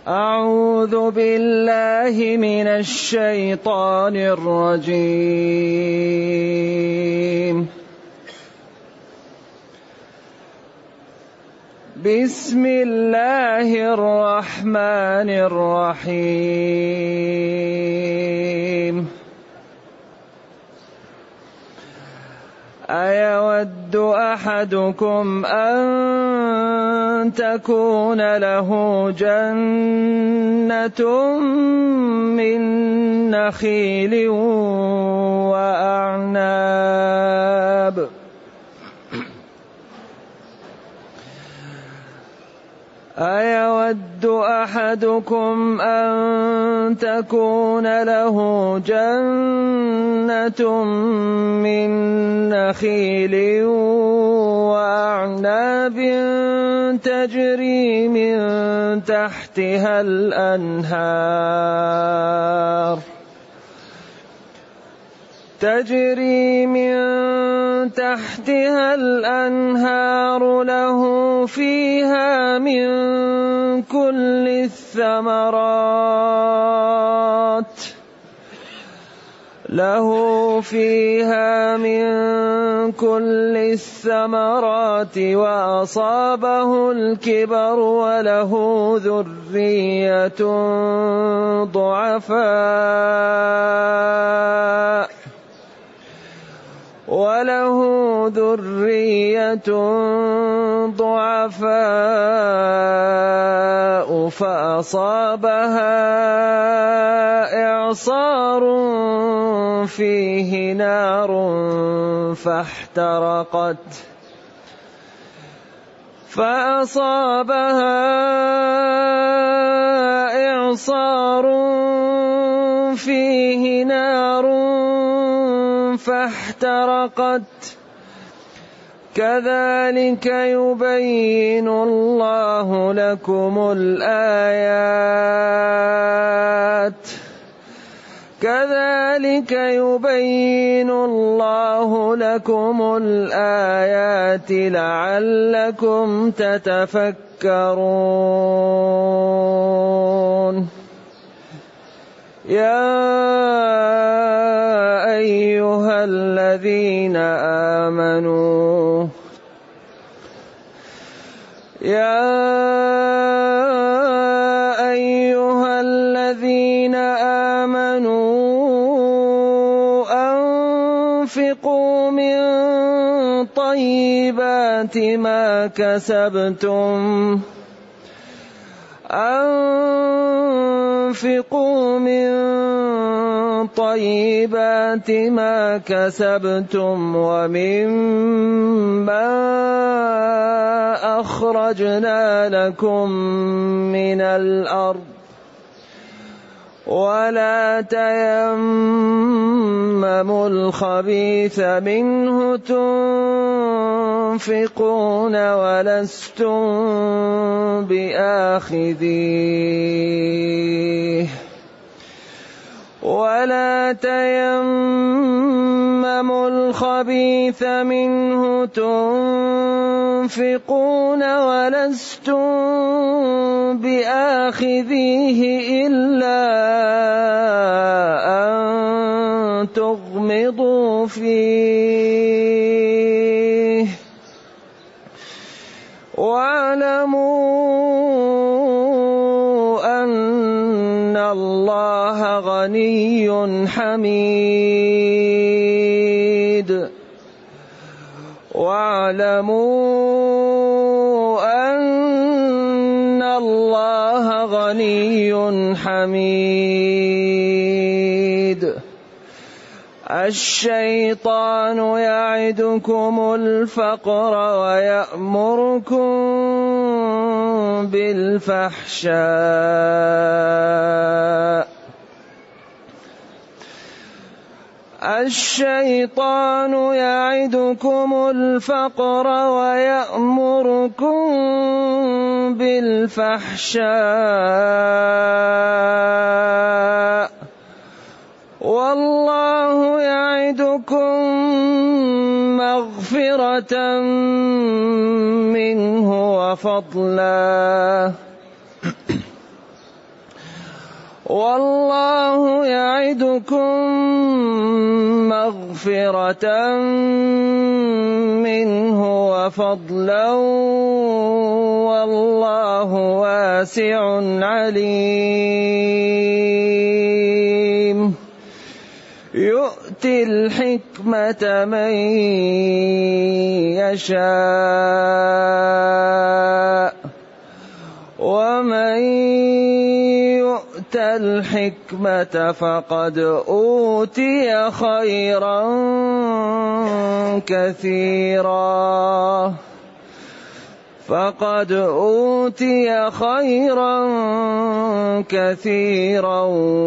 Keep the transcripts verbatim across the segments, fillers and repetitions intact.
أعوذ بالله من الشيطان الرجيم. بسم الله الرحمن الرحيم. أيود أحدكم أن تكون له جنة من نخيل وأعناب أيود أحدكم أن تكون له جنة من نخيل وأعناب تجري من تحتها الأنهار تجري من تحتها الأنهار له فيها من كل الثمرات له فيها من كل الثمرات وأصابه الكبر وله ذرية ضعفاء وله ذرية ضعفاء فأصابها إعصار فيه نار فاحترقت فأصابها إعصار فيه نار فاحترقت كذلك يبين الله لكم الآيات كذلك يبين الله لكم الآيات لعلكم تتفكرون. يا أيها الذين آمنوا يا أيها الذين آمنوا أنفقوا من طيبات ما كسبتم أنفقوا من طيبات ما كسبتم ومما أخرجنا لكم من الأرض ولا تيمموا الخبيث منه تنفقون ولستم بآخذيه ولا تيمموا الخبيث منه تنفقون ولستم بآخذيه إلا أن تغمضوا فيه واعلموا أن الله غني حميد واعلموا أن الله غني حميد. الشيطان يعدكم الفقر ويأمركم بالفحشاء الشيطان يعدكم الفقر ويأمركم بالفحشاء والله يعدكم مغفرة منه وفضلا والله يعدكم مغفرة منه وفضلا والله واسع عليم يؤتي الحكمة من يشاء ومن يؤت الحكمة فقد أوتي خيرا كثيرا فقد أوتي خيرا كثيرا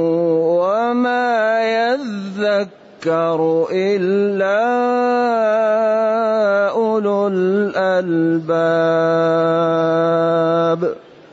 وما يذكر إلا أولو الألباب.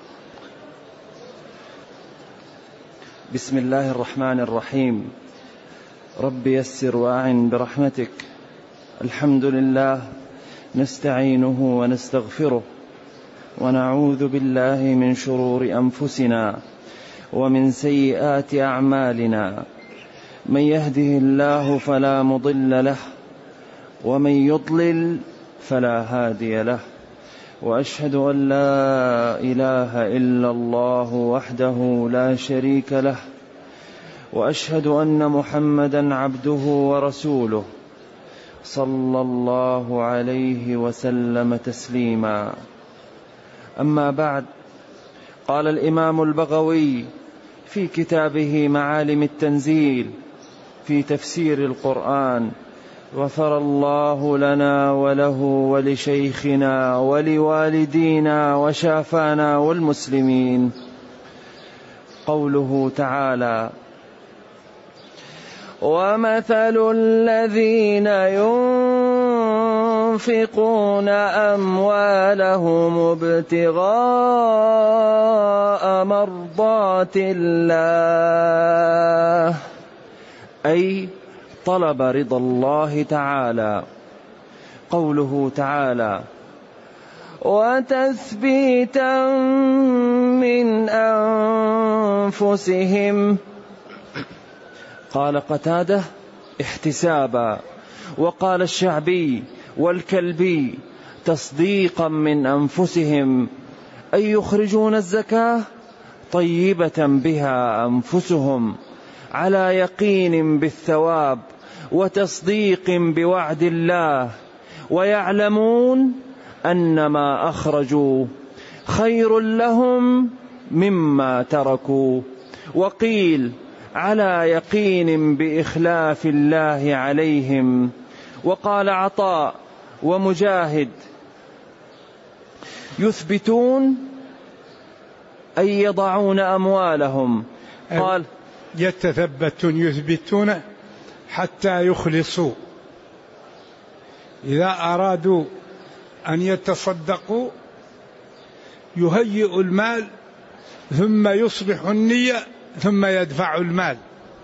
بسم الله الرحمن الرحيم. رب يسر وأعن برحمتك. الحمد لله نستعينه ونستغفره ونعوذ بالله من شرور أنفسنا ومن سيئات أعمالنا، من يهده الله فلا مضل له ومن يضلل فلا هادي له، وأشهد أن لا إله إلا الله وحده لا شريك له، وأشهد أن محمدا عبده ورسوله صلى الله عليه وسلم تسليما. أما بعد، قال الإمام البغوي في كتابه معالم التنزيل في تفسير القرآن: غفر الله لنا وله ولشيخنا ولوالدينا وشافانا والمسلمين. قوله تعالى: ومثل الذين ينفقون أموالهم ابتغاء مرضات الله، أي طلب رضا الله تعالى. قوله تعالى: وتثبيتا من أنفسهم، قال قتادة: احتسابا، وقال الشعبي والكلبي: تصديقا من أنفسهم، أي يخرجون الزكاة طيبة بها أنفسهم على يقين بالثواب وتصديق بوعد الله، ويعلمون أن ما أخرجوا خير لهم مما تركوا. وقيل: على يقين بإخلاف الله عليهم. وقال عطاء ومجاهد: يثبتون أي يضعون أموالهم. قال: يتثبتون، يثبتون حتى يخلصوا. إذا أرادوا أن يتصدقوا يهيئوا المال ثم يصبح النية ثم يدفع المال.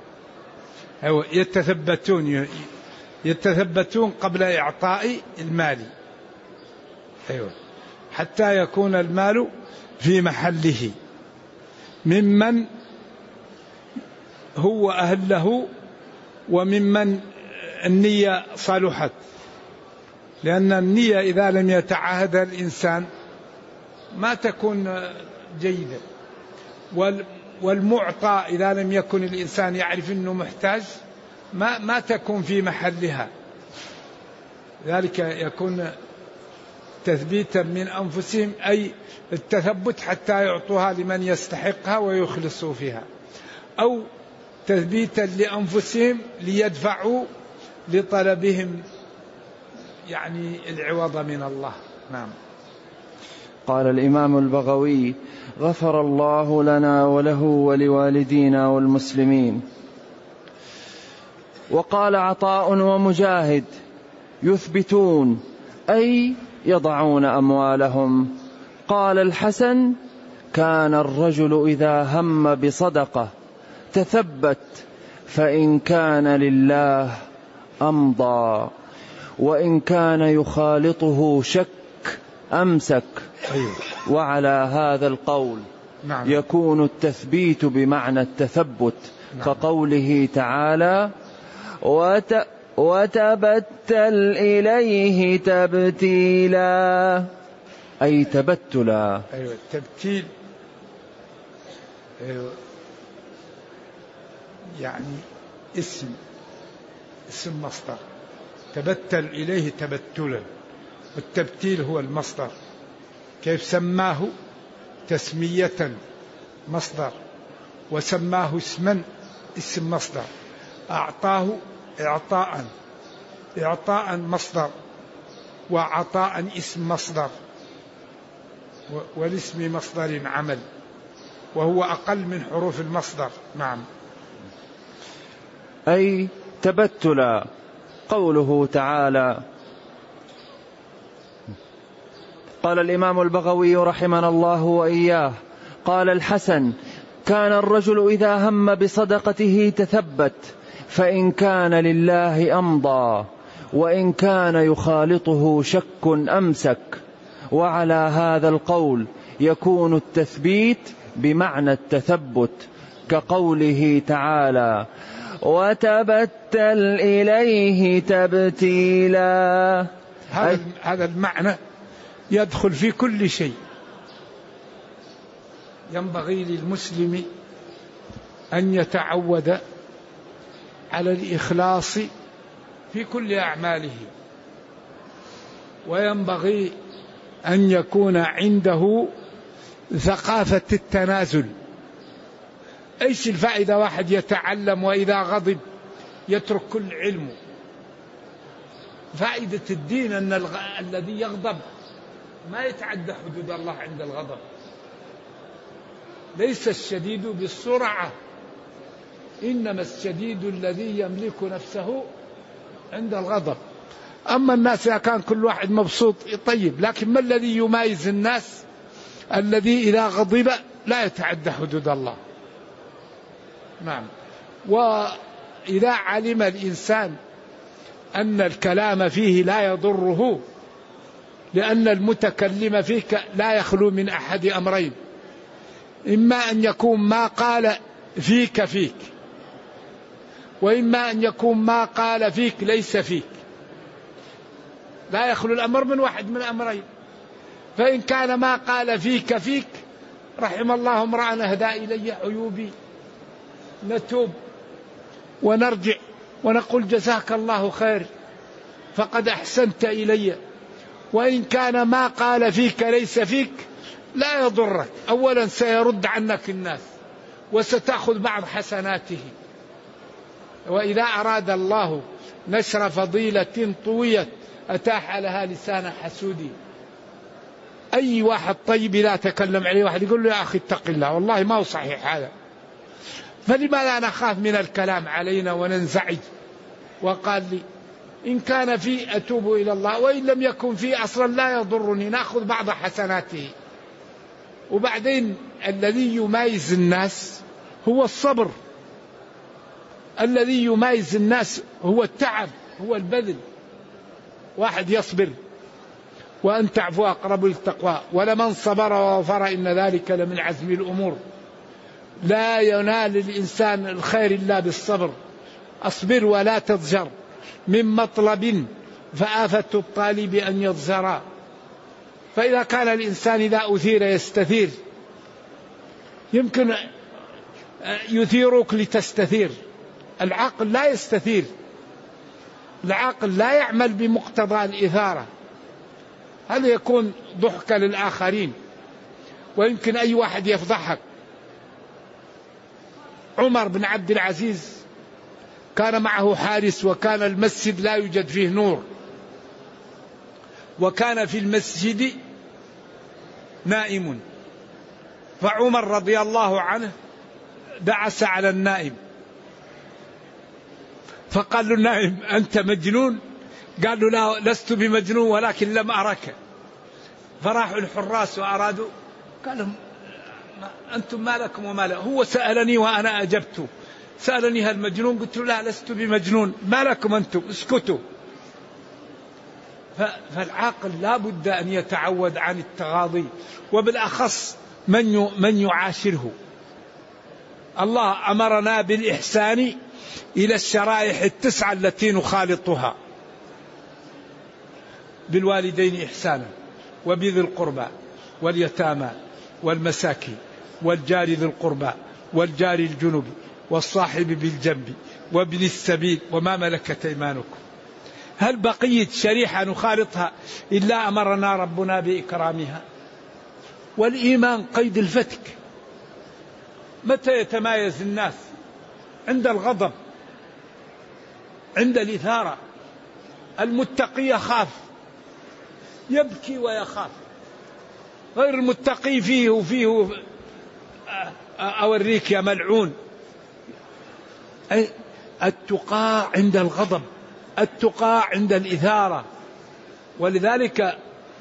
يتثبتون يتثبتون قبل إعطاء المال، أيوة، حتى يكون المال في محله ممن هو أهل له وممن النية صلحت، لأن النية إذا لم يتعاهد الإنسان ما تكون جيدة، والمعطى إذا لم يكن الإنسان يعرف أنه محتاج ما, ما تكون في محلها. ذلك يكون تثبيتا من أنفسهم، أي التثبت حتى يعطوها لمن يستحقها ويخلصوا فيها، أو تثبيتا لأنفسهم ليدفعوا لطلبهم يعني العوض من الله. نعم. قال الإمام البغوي: غفر الله لنا وله ولوالدينا والمسلمين. وقال عطاء ومجاهد: يثبتون أي يضعون أموالهم. قال الحسن: كان الرجل إذا هم بصدقة تثبت، فإن كان لله أمضى، وإن كان يخالطه شك أمسك. وعلى هذا القول نعم. يكون التثبيت بمعنى التثبت. نعم. كقوله تعالى وت... وتبتل إليه تبتيلا، أي تبتلا. أيوة التبتيل أيوة يعني اسم اسم مصدر، تبتل إليه تبتلا، والتبتيل هو المصدر. كيف سماه تسمية مصدر، وسماه اسما اسم مصدر، أعطاه إعطاء إعطاء مصدر، وعطاء اسم مصدر، والاسم مصدر عمل، وهو أقل من حروف المصدر. نعم. أي تبتلا. قوله تعالى قال الإمام البغوي رحمنا الله وإياه قال الحسن كان الرجل إذا هم بصدقته تثبت، فإن كان لله أمضى، وإن كان يخالطه شك أمسك. وعلى هذا القول يكون التثبيت بمعنى التثبت، كقوله تعالى وتبتل إليه تبتيلا. هذا هذا المعنى يدخل في كل شيء. ينبغي للمسلم أن يتعود على الإخلاص في كل أعماله، وينبغي أن يكون عنده ثقافة التنازل. ايش الفائدة واحد يتعلم وإذا غضب يترك كل علمه؟ فائدة الدين أن الغ... الذي يغضب ما يتعدى حدود الله عند الغضب. ليس الشديد بالسرعة، إنما الشديد الذي يملك نفسه عند الغضب. أما الناس إذا كان كل واحد مبسوط طيب، لكن ما الذي يميز الناس؟ الذي إذا غضب لا يتعدى حدود الله. نعم. وإذا علم الإنسان أن الكلام فيه لا يضره، لأن المتكلم فيك لا يخلو من أحد أمرين: إما أن يكون ما قال فيك فيك، وإما أن يكون ما قال فيك ليس فيك. لا يخلو الأمر من واحد من أمرين. فإن كان ما قال فيك فيك، رحم الله امرأ أهدى إلي عيوبي، نتوب ونرجع ونقول جزاك الله خير فقد أحسنت إلي. وإن كان ما قال فيك ليس فيك، لا يضرك. أولا سيرد عنك الناس، وستأخذ بعض حسناته. وإذا أراد الله نشر فضيلة طويت أتاح لها لسان حسودي. أي واحد طيب لا تكلم عليه واحد يقول له يا أخي اتق الله، والله ما هو صحيح هذا. فلماذا نخاف من الكلام علينا وننزعج؟ وقال لي إن كان في أتوب إلى الله، وإن لم يكن في أصلا لا يضرني، نأخذ بعض حسناته. وبعدين الذي يميز الناس هو الصبر، الذي يميز الناس هو التعب، هو البذل. واحد يصبر وأن تعفو أقرب للتقوى، ولمن صبر وغفر إن ذلك لمن عزم الأمور. لا ينال الإنسان الخير إلا بالصبر. أصبر ولا تضجر من مطلب، فآفة الطالب أن يضجر. فإذا كان الإنسان إذا أثير يستثير، يمكن يثيرك لتستثير. العقل لا يستثير، العقل لا يعمل بمقتضى الإثارة، هذا يكون ضحك للآخرين، ويمكن أي واحد يفضحك. عمر بن عبد العزيز كان معه حارس، وكان المسجد لا يوجد فيه نور، وكان في المسجد نائم، فعمر رضي الله عنه دعس على النائم، فقال له النائم أنت مجنون؟ قال له لا لست بمجنون ولكن لم أرك. فراحوا الحراس وأرادوا، قال لهم أنتم ما لكم وما له، هو سألني وأنا أجبته، سألني هل مجنون؟ قلت له لا لست بمجنون، ما لكم أنتم اسكتوا. فالعاقل لا بد أن يتعود عن التغاضي، وبالأخص من من يعاشره. الله أمرنا بالإحسان إلى الشرائح التسعة التي نخالطها: بالوالدين إحسانا، وبذي القربى واليتامى والمساكين والجار ذي القربى والجار الجنب والصاحب بالجنب وابن السبيل وما ملكت أيمانكم. هل بقيت شريحة نخالطها إلا أمرنا ربنا بإكرامها؟ والإيمان قيد الفتك. متى يتمايز الناس؟ عند الغضب، عند الإثارة. المتقي يخاف، يبكي ويخاف، غير المتقي فيه وفيه أوريك يا ملعون. التقى عند الغضب، التقى عند الإثارة. ولذلك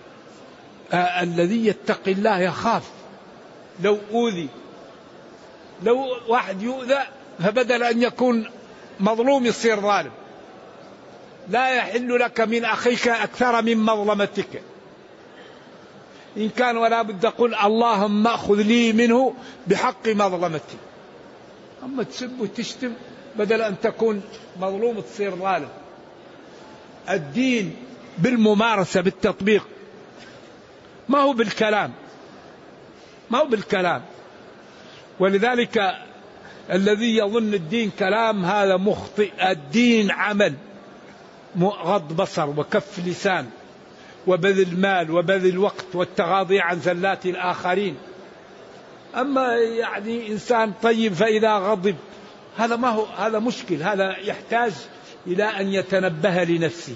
الذي يتقي الله يخاف لو أوذي، لو واحد يؤذى فبدل أن يكون مظلوم يصير ظالم. لا يحل لك من أخيك أكثر من مظلمتك. إن كان ولا بد قل اللهم أخذ لي منه بحق مظلمتي. أما تسب وتشتم بدل أن تكون مظلوم تصير ظالم. الدين بالممارسة، بالتطبيق، ما هو بالكلام، ما هو بالكلام. ولذلك الذي يظن الدين كلام هذا مخطئ. الدين عمل، غض بصر وكف لسان وبذل مال وبذل وقت والتغاضي عن زلات الآخرين. أما يعني إنسان طيب فإذا غضب هذا ما هو، هذا مشكل، هذا يحتاج إلى أن يتنبه لنفسه،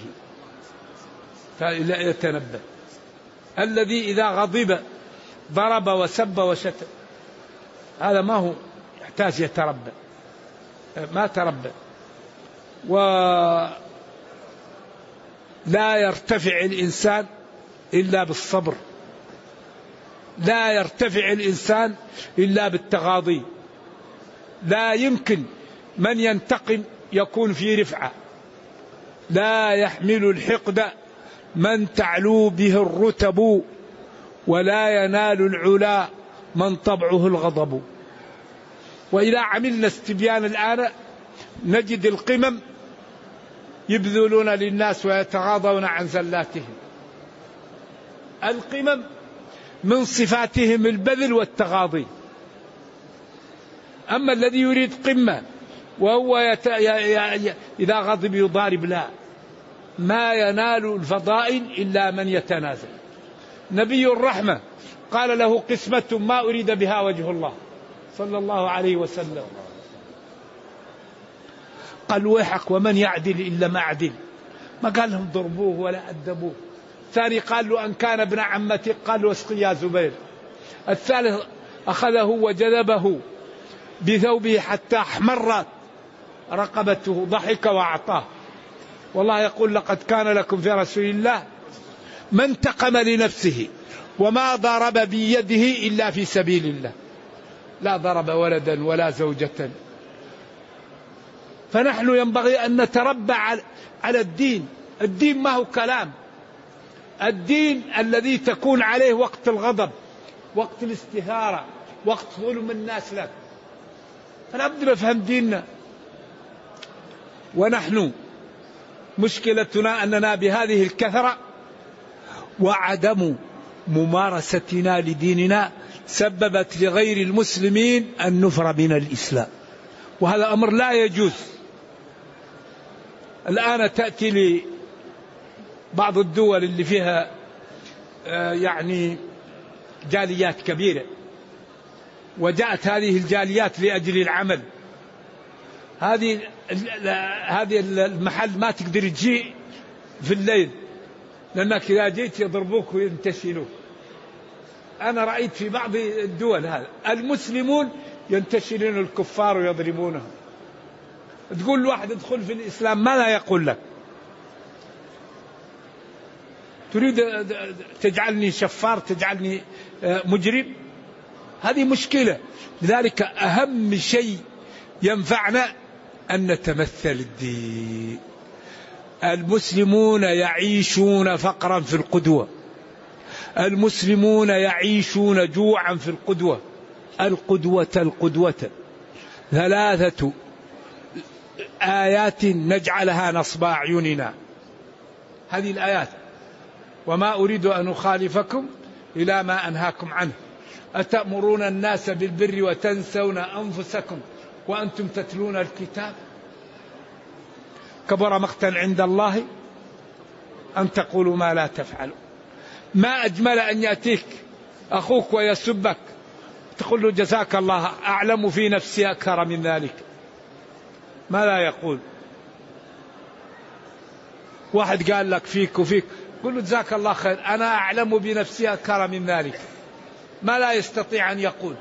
فإلى يتنبه. الذي إذا غضب ضرب وسب وشتم هذا ما هو، يحتاج يتربى، ما تربى. ولا يرتفع الإنسان إلا بالصبر، لا يرتفع الإنسان إلا بالتغاضي. لا يمكن من ينتقم يكون في رفعة. لا يحمل الحقد من تعلو به الرتب، ولا ينال العلا من طبعه الغضب. وإذا عملنا استبيان الآن نجد القمم يبذلون للناس ويتغاضون عن زلاتهم. القمم من صفاتهم البذل والتغاضي. أما الذي يريد قمة وهو يت... ي... ي... إذا غضب يضارب، لا، ما ينال الفضائل إلا من يتنازل. نبي الرحمة قال له قسمة ما أريد بها وجه الله صلى الله عليه وسلم. قال ويحك ومن يعدل إلا ما عدل، ما قال لهم ضربوه ولا أدبوه. الثاني قال له أن كان ابن عمتك، قال له اسقي يا زبير. الثالث أخذه وجذبه بثوبه حتى احمرت رقبته، ضحك وأعطاه. والله يقول لقد كان لكم في رسول الله ما انتقم لنفسه وما ضرب بيده إلا في سبيل الله، لا ضرب ولدا ولا زوجة. فنحن ينبغي أن نتربى على الدين. الدين ما هو كلام، الدين الذي تكون عليه وقت الغضب، وقت الاستثارة، وقت ظلم الناس لك. فلا بد نفهم ديننا. ونحن مشكلتنا أننا بهذه الكثرة وعدم ممارستنا لديننا سببت لغير المسلمين النفر من الإسلام، وهذا أمر لا يجوز. الآن تأتي لبعض الدول اللي فيها يعني جاليات كبيرة، وجاءت هذه الجاليات لأجل العمل. هذه هذه المحل ما تقدر تجي في الليل، لأنك إذا جيت يضربوك وينتشلوك. أنا رأيت في بعض الدول هذا المسلمون ينتشلون الكفار ويضربونهم. تقول لواحد ادخل في الإسلام ما لا يقول لك. تريد تجعلني شفار، تجعلني مجرم؟ هذه مشكلة. لذلك أهم شيء ينفعنا أن نتمثل الدين. المسلمون يعيشون فقرا في القدوة. المسلمون يعيشون جوعا في القدوة. القدوة القدوة ثلاثة آيات نجعلها نصب أعيننا، هذه الآيات: وما أريد أن أخالفكم إلى ما أنهاكم عنه، أتأمرون الناس بالبر وتنسون أنفسكم وأنتم تتلون الكتاب، كبر مقتا عند الله أن تقولوا ما لا تفعلوا. ما أجمل أن يأتيك أخوك ويسبك تقول له جزاك الله، أعلم في نفسي أكثر من ذلك، ما لا يقول. واحد قال لك فيك وفيك، قل له جزاك الله خير، أنا أعلم بنفسي أكثر من ذلك، ما لا يستطيع أن يقول.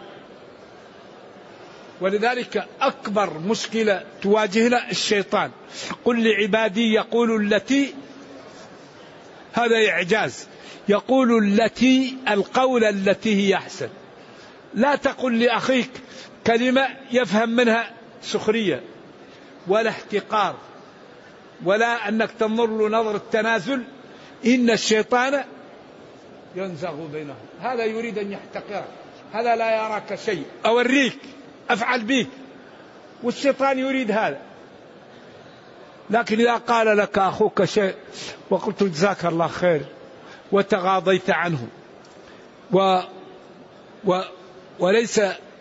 ولذلك أكبر مشكلة تواجهنا الشيطان. قل لعبادي يقولوا التي، هذا إعجاز، يقول التي، القول التي هي أحسن. لا تقل لأخيك كلمة يفهم منها سخرية ولا احتقار ولا أنك تنظر له نظر التنازل، إن الشيطان ينزغ بينهم. هذا يريد أن يحتقرك، هذا لا يراك شيء، أوريك أفعل بيك، والشيطان يريد هذا. لكن إذا قال لك أخوك شيء وقلت جزاك الله خير وتغاضيت عنه، و و وليس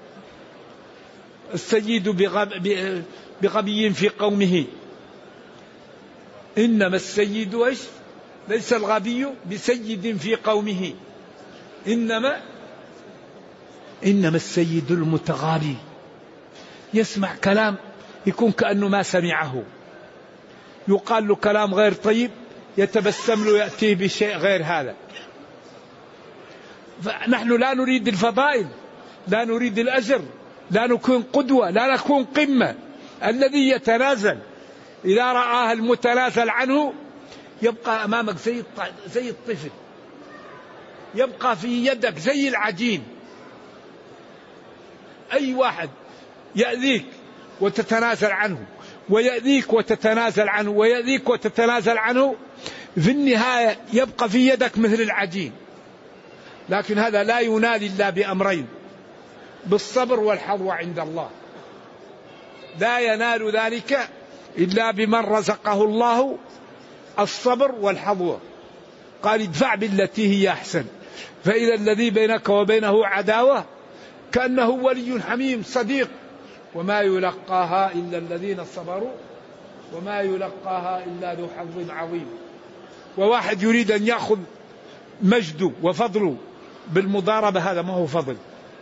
السيد بغب بغبي في قومه، إنما السيد إيش؟ ليس الغبي بسيد في قومه، إنما إنما السيد المتغابي، يسمع كلام يكون كأنه ما سمعه، يقال له كلام غير طيب يتبسم له يأتيه بشيء غير هذا. فنحن لا نريد الفضائل، لا نريد الأجر، لا نكون قدوة، لا نكون قمة. الذي يتنازل إذا رآه المتنازل عنه يبقى أمامك زي زي الطفل، يبقى في يدك زي العجين. أي واحد يأذيك وتتنازل عنه، ويأذيك وتتنازل عنه، ويأذيك وتتنازل عنه، في النهاية يبقى في يدك مثل العجين. لكن هذا لا ينال إلا بأمرين: بالصبر والحظوة عند الله. لا ينال ذلك إلا بمن رزقه الله الصبر والحظوة. قال ادفع بالتي هي أحسن، فإذا الذي بينك وبينه عداوة كأنه ولي حميم صديق. وما يلقاها إلا الذين صبروا وما يلقاها إلا ذو حظ عظيم. وواحد يريد أن يأخذ مجده وفضله بالمضاربة، هذا ما هو فضل.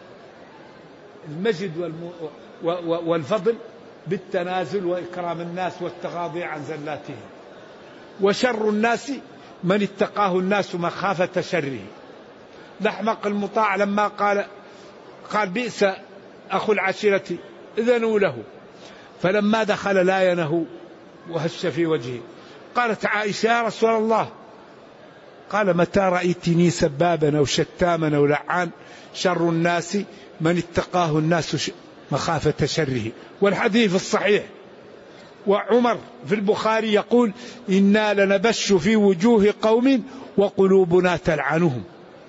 المجد والم... والفضل بالتنازل وإكرام الناس والتغاضي عن زلاتهم. وشر الناس من اتقاه الناس مخافة شره. الأحمق المطاع لما قال قال بئس أخو العشيرة إذنوا له، فلما دخل لا ينه وهش في وجهه. قالت عائشة يا رسول الله، قال متى رأيتني سبابا أو شتاما أو لعان؟ شر الناس من اتقاه الناس مخافة شره. والحديث الصحيح. وعمر في البخاري يقول إنا لنبش في وجوه قوم وقلوبنا تلعنهم.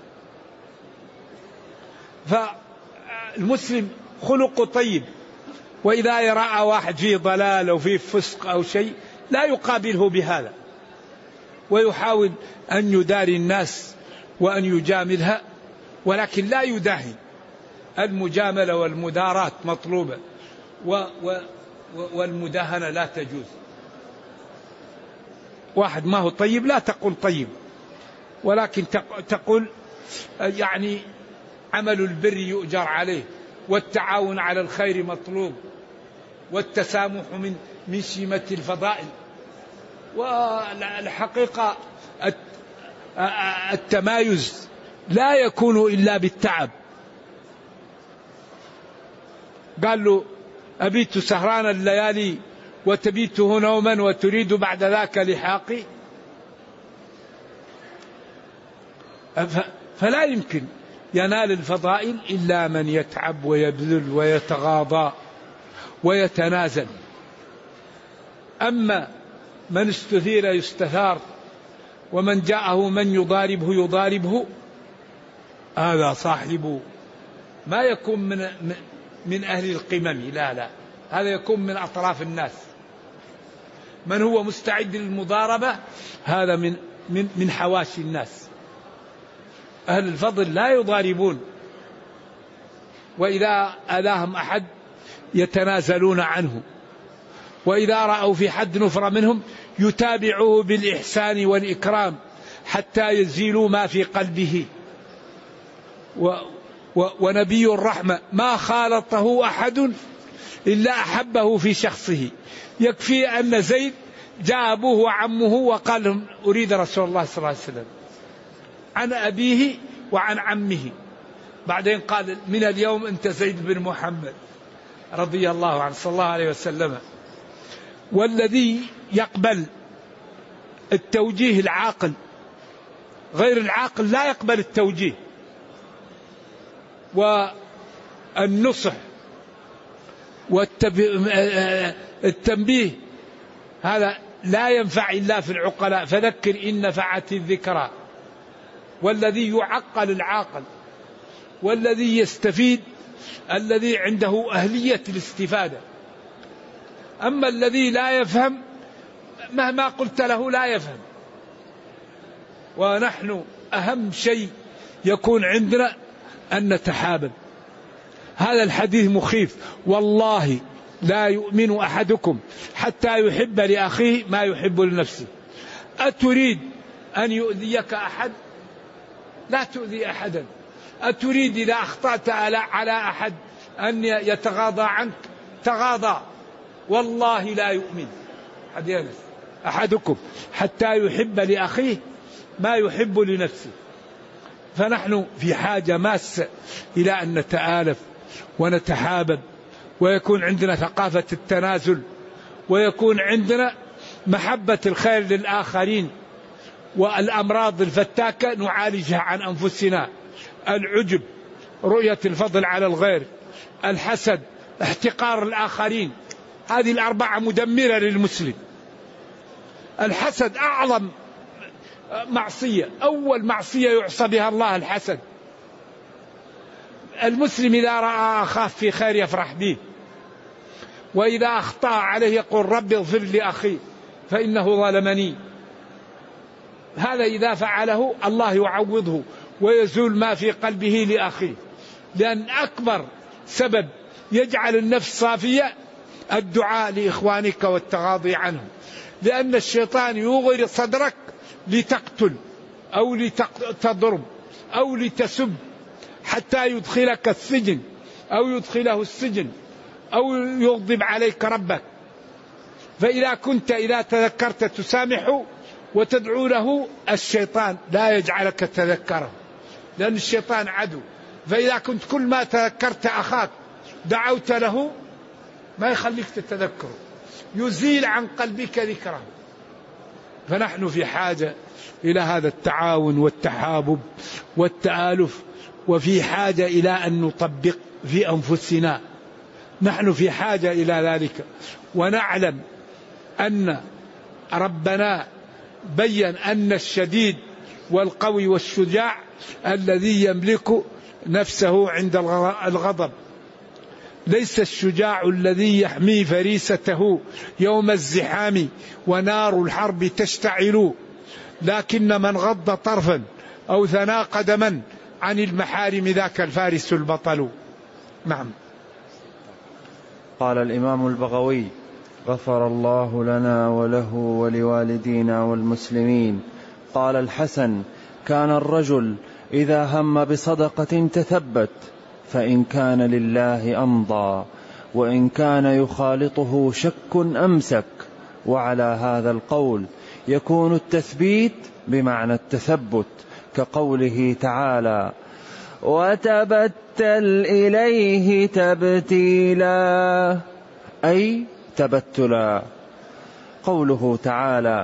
فالمسلم خلق طيب، وإذا رأى واحد فيه ضلال أو فيه فسق أو شيء لا يقابله بهذا، ويحاول أن يداري الناس وأن يجاملها، ولكن لا يداهن. المجاملة والمداراة مطلوبة، و و والمداهنة لا تجوز. واحد ما هو طيب لا تقول طيب، ولكن تقول يعني عمل البر يؤجر عليه، والتعاون على الخير مطلوب، والتسامح من من شيمة الفضائل. والحقيقة التمايز لا يكون إلا بالتعب. قال له أبيت سهران الليالي وتبيته نوما وتريد بعد ذاك لحاقي. فلا يمكن ينال الفضائل إلا من يتعب ويبذل ويتغاضى ويتنازل. أما من استثير يستثار، ومن جاءه من يضاربه يضاربه، هذا صاحب ما يكون من من أهل القمم، لا لا، هذا يكون من أطراف الناس. من هو مستعد للمضاربة هذا من من من حواشي الناس. أهل الفضل لا يضاربون، وإذا أذاهم أحد يتنازلون عنه، وإذا رأوا في حد نفرة منهم يتابعوه بالإحسان والإكرام حتى يزيلوا ما في قلبه. و و ونبي الرحمة ما خالطه أحد إلا أحبه في شخصه. يكفي أن زيد جاء أبوه وعمه وقال لهم أريد رسول الله صلى الله عليه وسلم عن أبيه وعن عمه، بعدين قال من اليوم أنت زيد بن محمد رضي الله عنه صلى الله عليه وسلم. والذي يقبل التوجيه العاقل، غير العاقل لا يقبل التوجيه والنصح والتنبيه، هذا لا ينفع إلا في العقلاء، فذكر إن نفعت الذكرى. والذي يعقل العاقل، والذي يستفيد الذي عنده أهلية الاستفادة. أما الذي لا يفهم مهما قلت له لا يفهم. ونحن أهم شيء يكون عندنا أن نتحابب. هذا الحديث مخيف، والله لا يؤمن أحدكم حتى يحب لأخيه ما يحب لنفسه. أتريد أن يؤذيك أحد؟ لا تؤذي أحدا. أتريد إذا أخطأت على أحد أن يتغاضى عنك؟ تغاضى. والله لا يؤمن أحدكم حتى يحب لأخيه ما يحب لنفسه. فنحن في حاجة ماسة إلى أن نتآلف ونتحابب، ويكون عندنا ثقافة التنازل، ويكون عندنا محبة الخير للآخرين. والأمراض الفتاكة نعالجها عن أنفسنا: العجب، رؤية الفضل على الغير، الحسد، احتقار الآخرين. هذه الأربعة مدمرة للمسلم. الحسد أعظم معصية، أول معصية يعصى بها الله الحسد. المسلم إذا رأى أخاه في خير يفرح به، وإذا أخطأ عليه يقول رب اغفر لأخي فإنه ظلمني. هذا إذا فعله الله يعوضه ويزول ما في قلبه لأخيه. لأن أكبر سبب يجعل النفس صافية الدعاء لإخوانك والتغاضي عنهم، لأن الشيطان يغير صدرك لتقتل أو لتضرب أو لتسب حتى يدخلك السجن أو يدخله السجن أو يغضب عليك ربك. فإذا كنت إذا تذكرت تسامحه وتدعو له، الشيطان لا يجعلك تذكره، لأن الشيطان عدو. فإذا كنت كل ما تذكرت أخاك دعوت له ما يخليك تتذكره، يزيل عن قلبك ذكره. فنحن في حاجة إلى هذا التعاون والتحابب والتآلف، وفي حاجة إلى أن نطبق في أنفسنا. نحن في حاجة إلى ذلك، ونعلم أن ربنا بين أن الشديد والقوي والشجاع الذي يملك نفسه عند الغضب، ليس الشجاع الذي يحمي فريسته يوم الزحام ونار الحرب تشتعل، لكن من غض طرفا أو ثنى قدما عن المحارم ذاك الفارس البطل. نعم. قال الإمام البغوي غفر الله لنا وله ولوالدينا والمسلمين. قال الحسن: كان الرجل إذا هم بصدقة تثبت، فإن كان لله أمضى، وإن كان يخالطه شك أمسك. وعلى هذا القول يكون التثبيت بمعنى التثبت، كقوله تعالى: وتبتل إليه تبتيلا، أي تبتلا. قوله تعالى: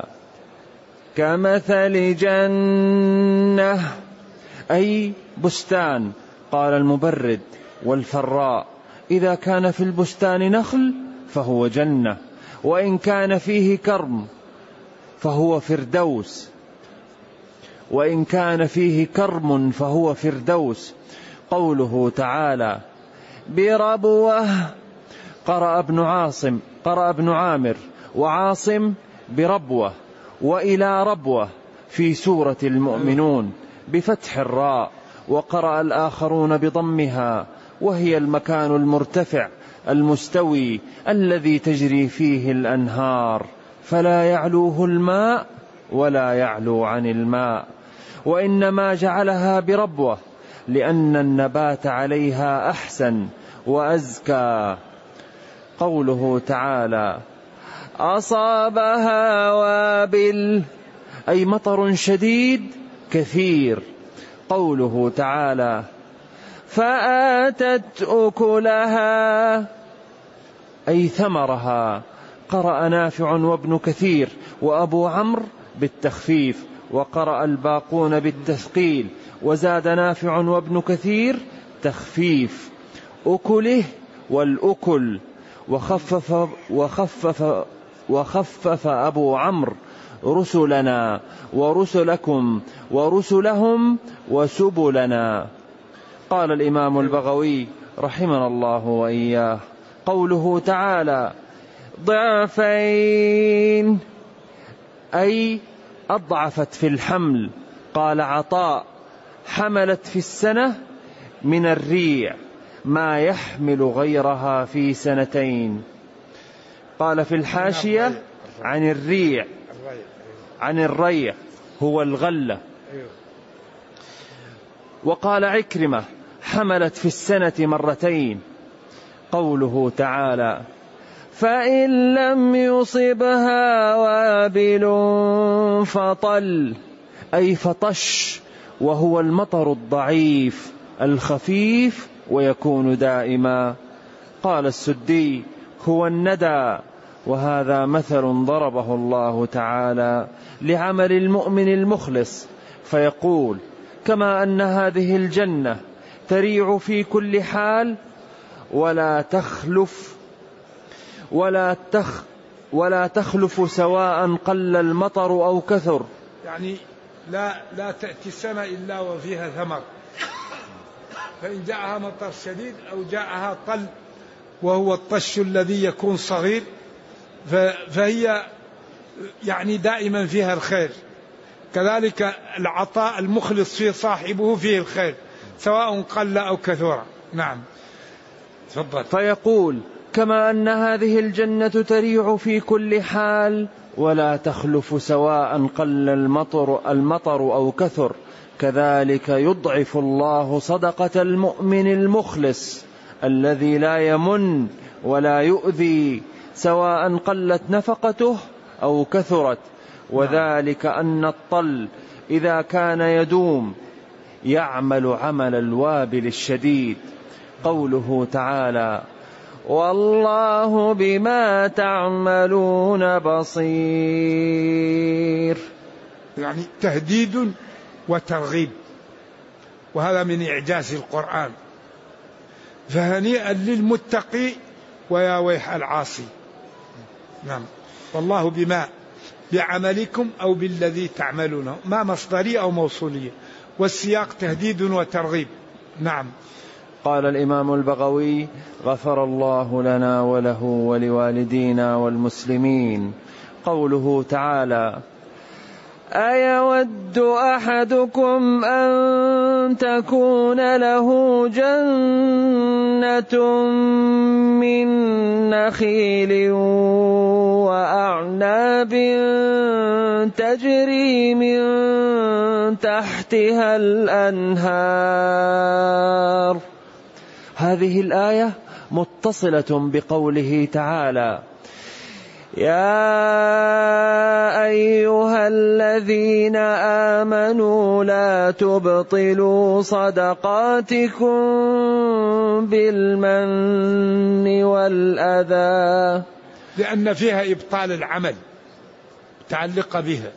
كمثل جنة، أي بستان. قال المبرد والفراء: إذا كان في البستان نخل فهو جنة، وإن كان فيه كرم فهو فردوس. وإن كان فيه كرم فهو فردوس. قوله تعالى بربوة، قرأ ابن عاصم قرأ ابن عامر وعاصم بربوة وإلى ربوة في سورة المؤمنون بفتح الراء، وقرأ الآخرون بضمها، وهي المكان المرتفع المستوي الذي تجري فيه الأنهار فلا يعلوه الماء ولا يعلو عن الماء. وإنما جعلها بربوة لأن النبات عليها أحسن وأزكى. قوله تعالى أصابها وابل، أي مطر شديد كثير. قوله تعالى فآتت أكلها، أي ثمرها. قرأ نافع وابن كثير وأبو عمرو بالتخفيف، وقرأ الباقون بالتثقيل، وزاد نافع وابن كثير تخفيف أكله والأكل، وخفف, وخفف, وخفف أبو عمرو رسلنا ورسلكم ورسلهم وسبلنا. قال الإمام البغوي رحمنا الله وإياه قوله تعالى ضعفين، أي أضعفت في الحمل. قال عطاء حملت في السنة من الريع ما يحمل غيرها في سنتين. قال في الحاشية عن الريع عن الريع هو الغلة. وقال عكرمة حملت في السنة مرتين. قوله تعالى فإن لم يصبها وابل فطل، أي فطش، وهو المطر الضعيف الخفيف ويكون دائما. قال السدي هو الندى، وهذا مثل ضربه الله تعالى لعمل المؤمن المخلص، فيقول كما أن هذه الجنة تريع في كل حال ولا تخلف ولا تخ ولا تخلف سواء قل المطر أو كثر، يعني لا لا تأتي السنة إلا وفيها ثمر، فإن جاءها مطر شديد أو جاءها طل وهو الطش الذي يكون صغير فهي يعني دائما فيها الخير. كذلك العطاء المخلص فيه صاحبه فيه الخير سواء قل أو كثر. نعم تفضل. فيقول كما أن هذه الجنة تريع في كل حال ولا تخلف سواء قل المطر, المطر أو كثر، كذلك يضعف الله صدقة المؤمن المخلص الذي لا يمن ولا يؤذي سواء قلت نفقته أو كثرت. وذلك أن الطل إذا كان يدوم يعمل عمل الوابل الشديد. قوله تعالى والله بما تعملون بصير، يعني تهديد وترغيب، وهذا من إعجاز القرآن. فهنيئا للمتقي ويا ويح العاصي. نعم. والله بما بعملكم أو بالذي تعملونه، ما مصدرية أو موصولية، والسياق تهديد وترغيب. نعم. قال الإمام البغوي غفر الله لنا وله ولوالدينا والمسلمين. قوله تعالى أيود أحدكم أن تكون له جنة من نخيل وأعناب تجري من تحتها الأنهار. هذه الآية متصلة بقوله تعالى يا أيها الذين آمنوا لا تبطلوا صدقاتكم بالمن والأذى، لأن فيها إبطال العمل تعلق بها.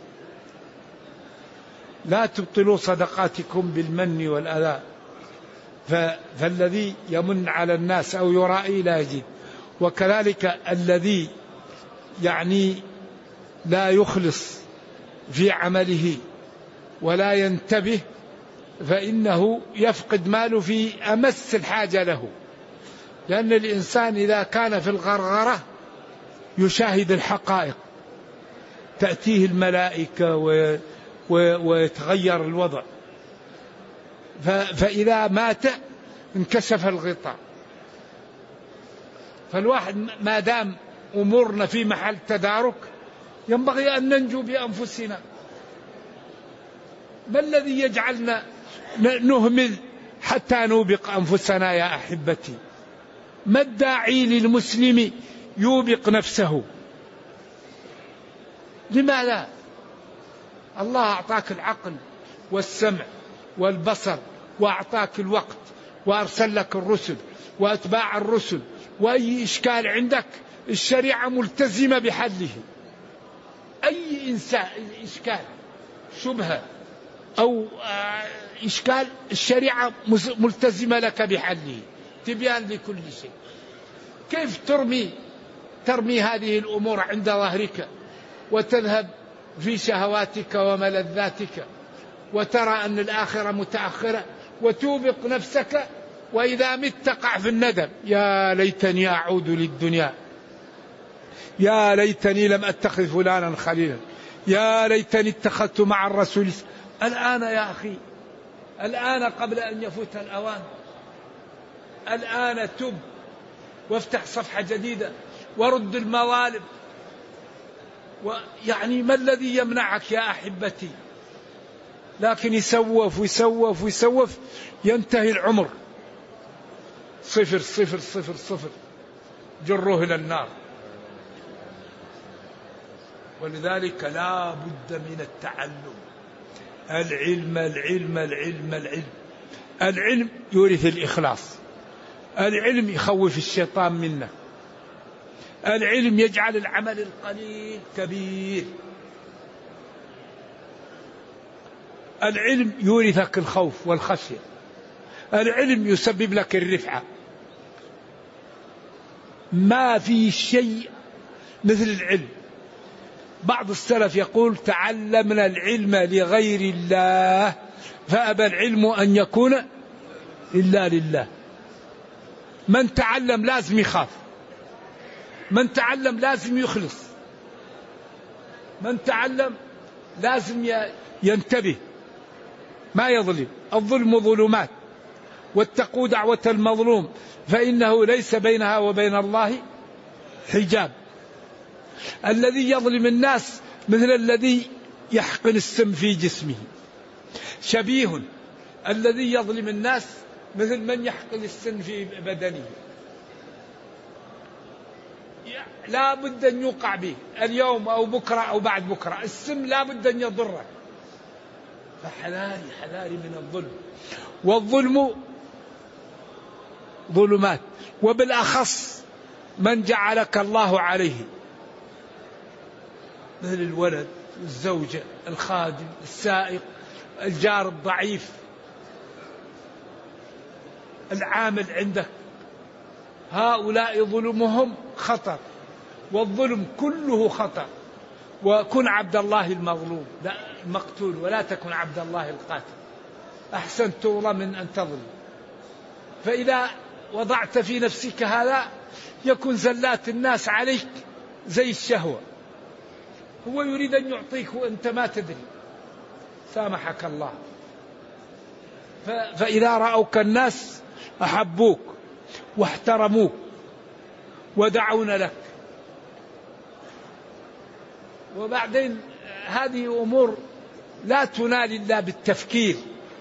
لا تبطلوا صدقاتكم بالمن والأذى، فالذي يمن على الناس أو يرائي لا يجد. وكذلك الذي يعني لا يخلص في عمله ولا ينتبه فإنه يفقد ماله في أمس الحاجة له. لأن الإنسان إذا كان في الغرغرة يشاهد الحقائق، تأتيه الملائكة و... و... ويتغير الوضع. ف... فإذا مات انكشف الغطاء. فالواحد ما دام أمورنا في محل تدارك ينبغي أن ننجو بأنفسنا. ما الذي يجعلنا نهمل حتى نوبق أنفسنا يا أحبتي؟ ما الداعي للمسلم يوبق نفسه؟ لماذا؟ الله أعطاك العقل والسمع والبصر، وأعطاك الوقت، وأرسل لك الرسل وأتباع الرسل، وأي إشكال عندك الشريعة ملتزمة بحله. أي إنسان إشكال شبهة أو إشكال الشريعة ملتزمة لك بحله، تبيان لكل شيء. كيف ترمي ترمي هذه الأمور عند ظهرك وتذهب في شهواتك وملذاتك وترى أن الآخرة متأخرة وتوبق نفسك، وإذا مت تقع في الندم: يا ليتني أعود للدنيا، يا ليتني لم أتخذ فلانا خليلا، يا ليتني اتخذت مع الرسول. الآن يا أخي، الآن قبل أن يفوت الأوان، الآن تب وافتح صفحة جديدة ورد المظالم. ويعني ما الذي يمنعك يا أحبتي؟ لكن يسوف ويسوف ويسوف ينتهي العمر صفر صفر صفر صفر، جره إلى النار. ولذلك لا بد من التعلم. العلم العلم العلم العلم العلم يورث الإخلاص. العلم يخوف الشيطان منه. العلم يجعل العمل القليل كبير. العلم يورثك الخوف والخشية. العلم يسبب لك الرفعة. ما في شيء مثل العلم. بعض السلف يقول: تعلمنا العلم لغير الله فأبى العلم أن يكون إلا لله. من تعلم لازم يخاف، من تعلم لازم يخلص، من تعلم لازم ينتبه ما يظلم. الظلم ظلمات، واتقوا دعوة المظلوم فإنه ليس بينها وبين الله حجاب. الذي يظلم الناس مثل الذي يحقن السم في جسمه. شبيه الذي يظلم الناس مثل من يحقن السم في بدنه. لا بد أن يوقع به اليوم أو بكرة أو بعد بكرة. السم لا بد أن يضره. فحذاري حذاري من الظلم. والظلم ظلمات، وبالأخص من جعلك الله عليه، مثل الولد، الزوجة، الخادم، السائق، الجار الضعيف، العامل عندك. هؤلاء ظلمهم خطر، والظلم كله خطر. وكن عبد الله المظلوم لا المقتول، ولا تكن عبد الله القاتل. أحسن تظلم من أن تظلم. فإذا وضعت في نفسك هذا يكون زلات الناس عليك زي الشهوة. هو يريد أن يعطيك وأنت ما تدري. سامحك الله. فإذا رأوك الناس أحبوك واحترموك ودعون لك. وبعدين هذه أمور لا تنال إلا بالتفكير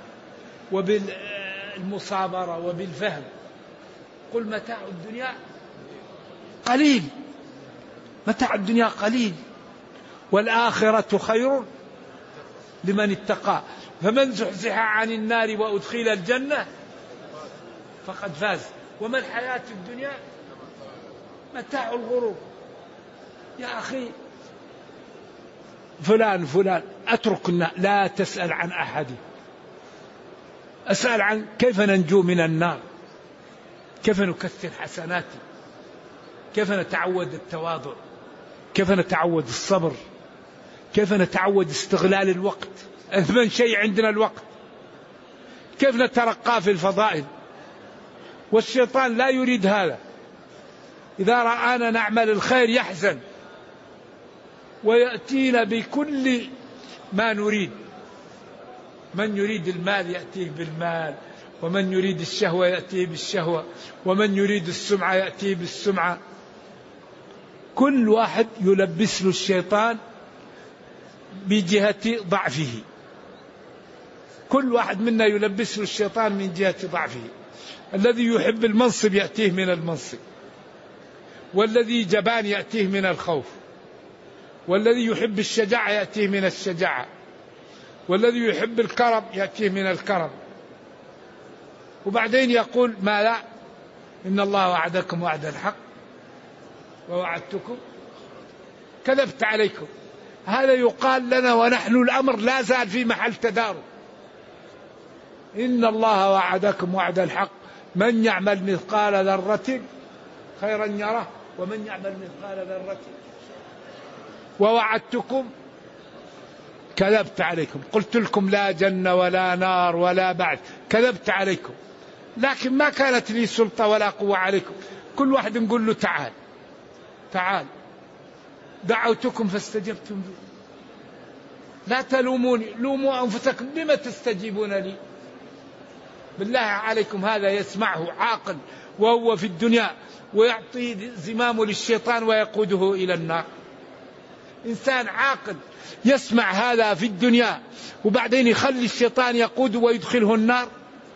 وبالمصابرة وبالفهم. قل متاع الدنيا قليل، متاع الدنيا قليل، والآخرة خير لمن اتقى. فمن زحزح عن النار وأدخل الجنة فقد فاز. وما الحياة الدنيا متاع الغرور. يا أخي فلان فلان أتركنا، لا تسأل عن أحد. أسأل عن كيف ننجو من النار، كيف نكثر حسناتي، كيف نتعود التواضع، كيف نتعود الصبر، كيف نتعود استغلال الوقت. أثمن شيء عندنا الوقت، كيف نترقى في الفضائل؟ والشيطان لا يريد هذا، إذا رآنا نعمل الخير يحزن ويأتينا بكل ما نريد. من يريد المال يأتيه بالمال، ومن يريد الشهوة يأتيه بالشهوة، ومن يريد السمعة يأتيه بالسمعة. كل واحد يلبس له الشيطان بجهة ضعفه، كل واحد منا يلبس له الشيطان من جهة ضعفه. الذي يحب المنصب يأتيه من المنصب، والذي جبان يأتيه من الخوف، والذي يحب الشجاعة يأتيه من الشجاعة، والذي يحب الكرم يأتيه من الكرم. وبعدين يقول ما لا، إن الله وعدكم وعد الحق ووعدتكم كذبت عليكم. هذا يقال لنا ونحن الأمر لا زال في محل تدارك. إن الله وعدكم وعد الحق من يعمل مثقال ذرة خيرا يره ومن يعمل مثقال ذرة ووعدتكم كذبت عليكم. قلت لكم لا جنة ولا نار ولا بعد، كذبت عليكم، لكن ما كانت لي سلطة ولا قوة عليكم. كل واحد نقول له تعال تعال، دعوتكم فاستجبتم لي، لا تلوموني، لوموا أنفسكم، لما تستجيبون لي؟ بالله عليكم هذا يسمعه عاقل وهو في الدنيا ويعطي زمامه للشيطان ويقوده إلى النار. إنسان عاقل يسمع هذا في الدنيا وبعدين يخلي الشيطان يقوده ويدخله النار؟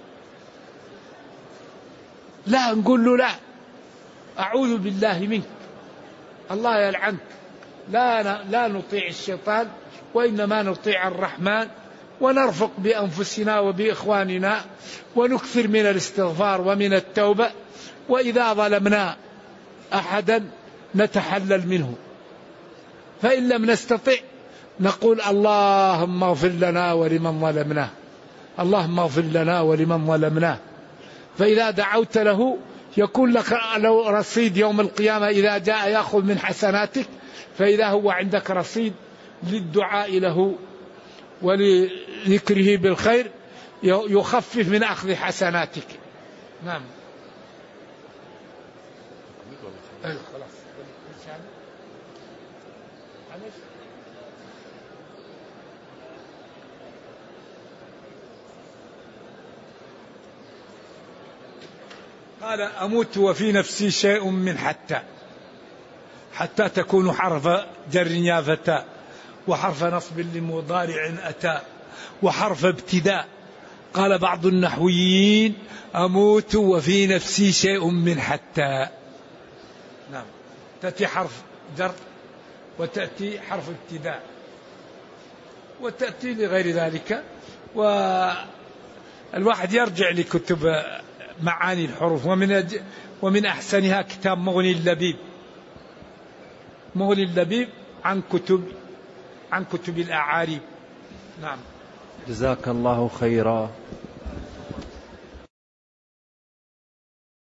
لا، نقول له لا، أعوذ بالله منك، الله يلعنك. لا لا نطيع الشيطان، وإنما نطيع الرحمن، ونرفق بأنفسنا وبإخواننا، ونكثر من الاستغفار ومن التوبة. وإذا ظلمنا أحدا نتحلل منه، فإن لم نستطع نقول اللهم اغفر لنا ولمن ظلمناه، اللهم اغفر لنا ولمن ظلمناه. فإذا دعوت له يكون لك له رصيد يوم القيامة، إذا جاء يأخذ من حسناتك، فإذا هو عندك رصيد للدعاء له ولذكره بالخير يخفف من أخذ حسناتك. نعم. قال أموت وفي نفسي شيء من حتى، حتى تكون حرف جر يا فتى، وحرف نصب لمضارع أتى، وحرف ابتداء. قال بعض النحويين أموت وفي نفسي شيء من حتى. نعم، تأتي حرف جر وتأتي حرف ابتداء وتأتي لغير ذلك. والواحد يرجع لكتب معاني الحروف، ومن ومن أحسنها كتاب مغني اللبيب، مغني اللبيب عن كتب عن كتب الأعاريب. نعم. جزاك الله خيرا.